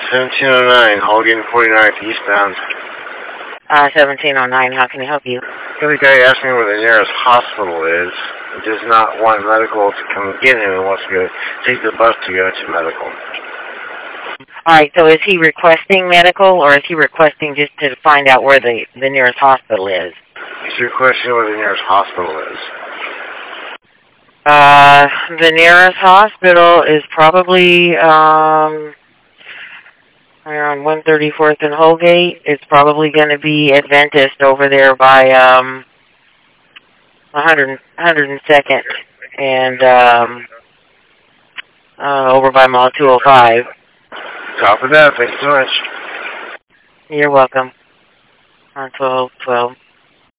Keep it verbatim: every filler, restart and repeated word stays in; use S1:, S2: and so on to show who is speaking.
S1: seventeen oh nine, Hogan forty-ninth eastbound.
S2: Uh, seventeen oh nine, how can I help you?
S1: The guy asked me where the nearest hospital is. He does not want medical to come get him and wants to go take the bus to go to medical.
S2: Alright, so is he requesting medical, or is he requesting just to find out where the, the nearest hospital is?
S1: He's requesting where the nearest hospital is.
S2: Uh, the nearest hospital is probably, um, around one thirty-fourth and Holgate. It's probably going to be Adventist over there by, um, one hundred, one hundred second and, um, uh, over by Mall two oh five.
S1: Top of that, thanks so much.
S2: You're welcome. On twelve twelve.